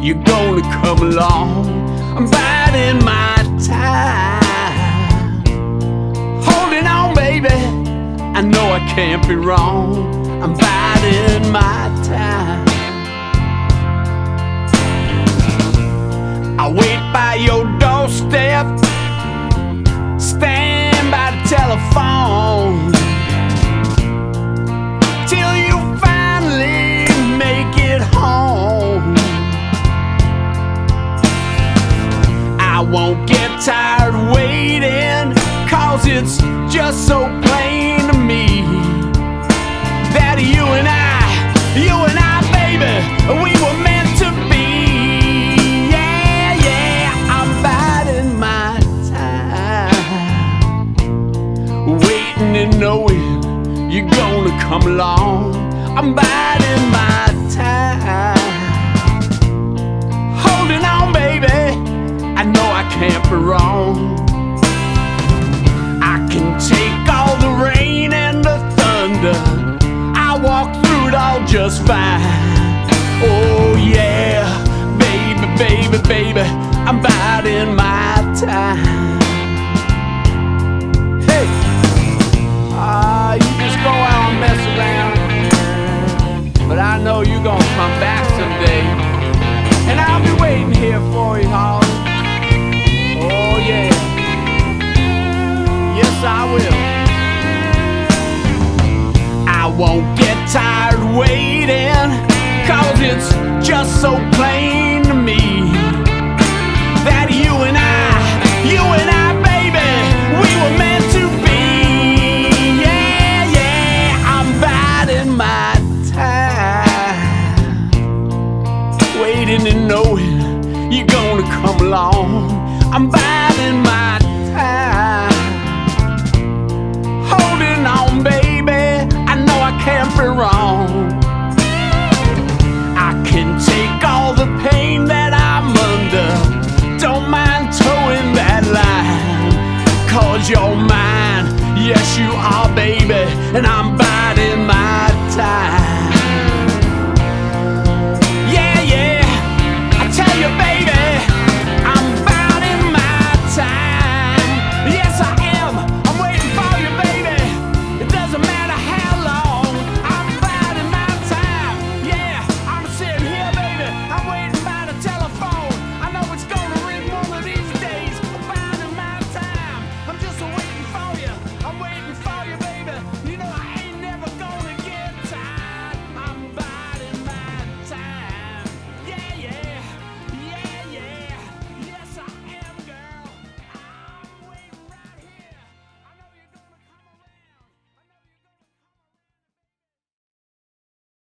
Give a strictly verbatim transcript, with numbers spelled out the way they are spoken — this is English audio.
you're gonna come along. I'm biding my time, holding on, baby. I know I can't be wrong. I'm biding my time. I wait by your doorstep, stand by the telephone, till you finally make it home. I won't get tired waiting, 'cause it's just so plain to me that you and I, you and I, baby, we were meant to be. Yeah, yeah, I'm biding my time, waiting and knowing you're gonna come along. I'm biding my time, holding on, baby. I know I can't be wrong. I can take all the rain and the thunder, I'll walk through it all just fine. Oh yeah, baby, baby, baby, I'm biding my time. Hey, ah, uh, you just go out and mess around, but I know you're gonna come back someday, and I'll be waiting here for you, Holly. Oh yeah, yes I will. I won't get tired waiting, 'cause it's just so plain to me that you and I, you and I, baby, we were meant to be. Yeah, yeah, I'm biding my time, waiting and knowing you're gonna come along. I'm biding my time, holding on, baby. I know I can't be wrong. I can take all the pain that I'm under, don't mind towing that line, 'cause you're mine, yes you are, baby, and I'm